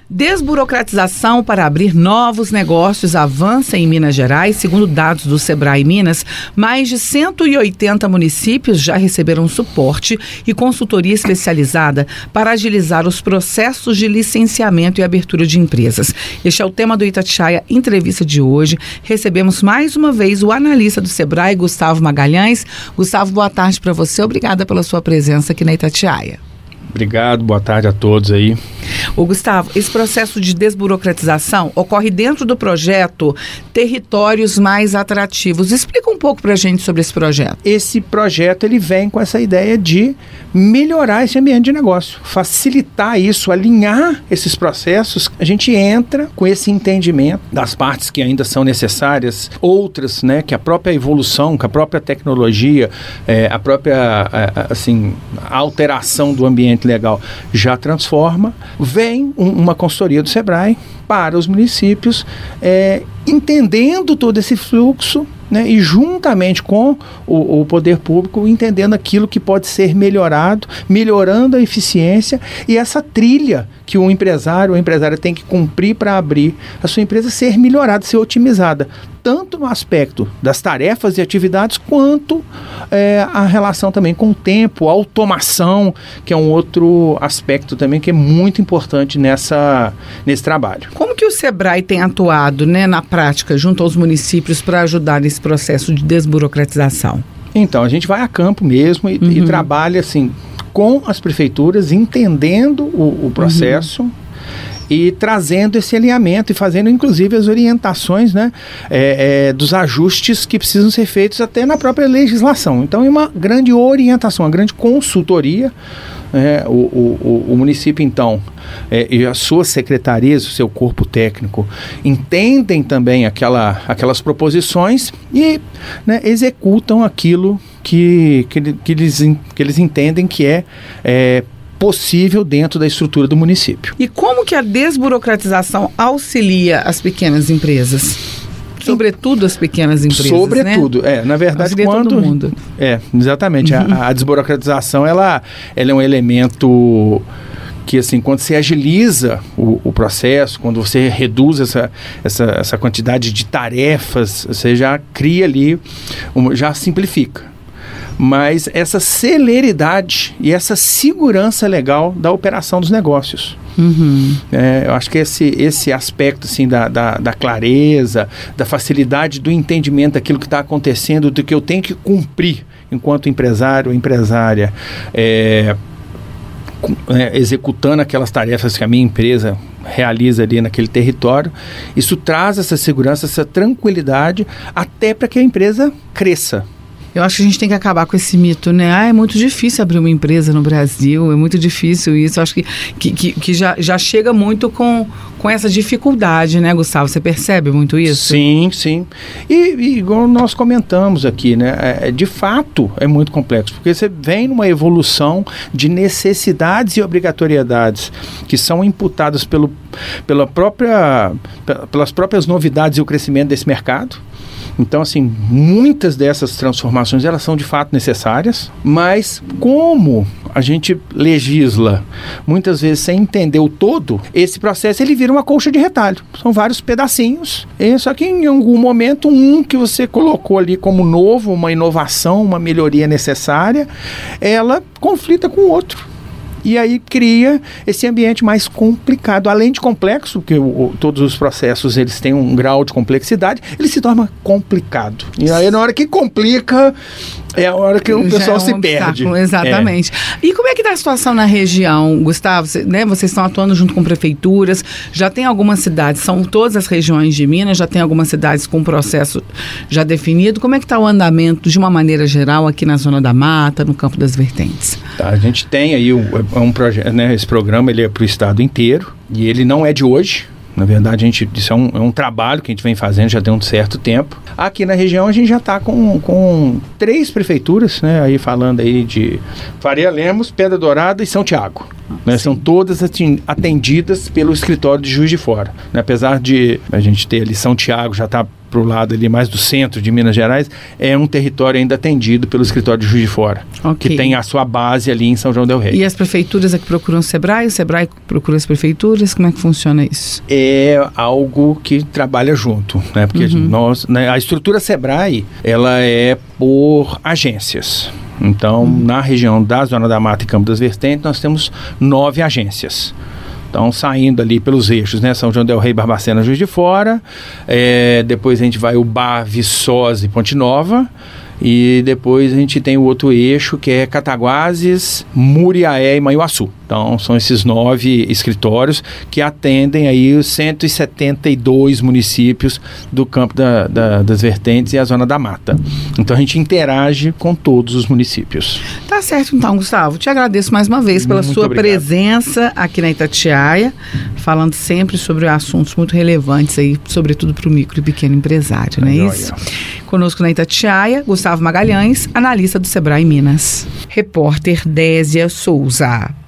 Desburocratização para abrir novos negócios avança em Minas Gerais. Segundo dados do Sebrae Minas, mais de 180 municípios já receberam suporte e consultoria especializada para agilizar os processos de licenciamento e abertura de empresas. Este é o tema do Itatiaia Entrevista de hoje. Recebemos mais uma vez o analista do Sebrae, Gustavo Magalhães. Gustavo, boa tarde para você. Obrigada pela sua presença aqui na Itatiaia. Obrigado, boa tarde a todos aí. Ô Gustavo, esse processo de desburocratização ocorre dentro do projeto Territórios Mais Atrativos. Explica um pouco pra gente sobre esse projeto. Esse projeto, ele vem com essa ideia de melhorar esse ambiente de negócio, facilitar isso, alinhar esses processos. A gente entra com esse entendimento das partes que ainda são necessárias, outras, né, que a própria evolução, que a própria tecnologia, a própria, a alteração do ambiente legal já transforma. Vem uma consultoria do Sebrae para os municípios, entendendo todo esse fluxo, né, e juntamente com o poder público, entendendo aquilo que pode ser melhorado, melhorando a eficiência e essa trilha que o empresário ou a empresária tem que cumprir para abrir a sua empresa ser melhorada, ser otimizada, tanto no aspecto das tarefas e atividades, quanto a relação também com o tempo, a automação, que é um outro aspecto também que é muito importante nesse trabalho. Como que o Sebrae tem atuado, né, na prática, junto aos municípios para ajudar nesse processo de desburocratização? Então, a gente vai a campo mesmo e trabalha assim com as prefeituras, entendendo o processo e trazendo esse alinhamento e fazendo inclusive as orientações, né, dos ajustes que precisam ser feitos até na própria legislação. Então é uma grande orientação, uma grande consultoria. O município, então, e as suas secretarias, o seu corpo técnico, entendem também aquelas proposições e, né, executam aquilo que eles entendem que é possível dentro da estrutura do município. E como que a desburocratização auxilia as pequenas empresas? Sobretudo as pequenas empresas, sobretudo, né? Na verdade, todo mundo. Exatamente. A desburocratização, ela é um elemento que, assim, quando você agiliza o processo, quando você reduz essa quantidade de tarefas, você já cria ali, já simplifica. Mas essa celeridade e essa segurança legal da operação dos negócios. Eu acho que esse aspecto, assim, da clareza, da facilidade do entendimento daquilo que está acontecendo, do que eu tenho que cumprir enquanto empresário ou empresária, executando aquelas tarefas que a minha empresa realiza ali naquele território, isso traz essa segurança, essa tranquilidade, até para que a empresa cresça. Eu acho que a gente tem que acabar com esse mito, né? É muito difícil abrir uma empresa no Brasil, é muito difícil isso. Eu acho que já chega muito com essa dificuldade, né, Gustavo? Você percebe muito isso? Sim. E igual nós comentamos aqui, né? De fato, é muito complexo, porque você vem numa evolução de necessidades e obrigatoriedades que são imputadas pelas próprias novidades e o crescimento desse mercado. Então, assim, muitas dessas transformações, elas são de fato necessárias, mas como a gente legisla muitas vezes sem entender o todo, esse processo ele vira uma colcha de retalho. São vários pedacinhos, só que em algum momento que você colocou ali como novo, uma inovação, uma melhoria necessária, ela conflita com o outro. E aí cria esse ambiente mais complicado. Além de complexo, porque todos os processos eles têm um grau de complexidade, ele se torna complicado. E aí na hora que complica, é a hora que o pessoal se perde. Exatamente. E como é que está a situação na região, Gustavo? Vocês estão atuando junto com prefeituras, já tem algumas cidades, são todas as regiões de Minas, já tem algumas cidades com processo já definido. Como é que está o andamento, de uma maneira geral, aqui na Zona da Mata, no Campo das Vertentes? Tá, a gente tem aí um projeto, né? Esse programa ele é para o estado inteiro e ele não é de hoje. Na verdade, isso é um trabalho que a gente vem fazendo já tem um certo tempo. Aqui na região a gente já está com 3 prefeituras, né? Aí falando aí de Faria Lemos, Pedra Dourada e São Tiago. Né? São todas atendidas pelo escritório de Juiz de Fora. Né? Apesar de a gente ter ali São Tiago já está para o lado ali mais do centro de Minas Gerais, é um território ainda atendido pelo escritório de Juiz de Fora, que tem a sua base ali em São João del Rei. E as prefeituras é que procuram o Sebrae procura as prefeituras? Como é que funciona isso? É algo que trabalha junto, né? Porque a estrutura Sebrae, ela é por agências. Então, na região da Zona da Mata e Campo das Vertentes, nós temos 9 agências. Então, saindo ali pelos eixos, né? São João del Rei, Barbacena, Juiz de Fora. Depois a gente vai Ubá, Viçosa e Ponte Nova. E depois a gente tem o outro eixo, que é Cataguases, Muriaé e Manhuaçu. Então, são esses 9 escritórios que atendem aí os 172 municípios do Campo das Vertentes e a Zona da Mata. Então, a gente interage com todos os municípios. Tá certo, então, Gustavo. Te agradeço mais uma vez pela sua presença aqui na Itatiaia, falando sempre sobre assuntos muito relevantes aí, sobretudo para o micro e pequeno empresário, não é isso? Conosco na Itatiaia, Gustavo Magalhães, analista do Sebrae Minas. Repórter Désia Souza.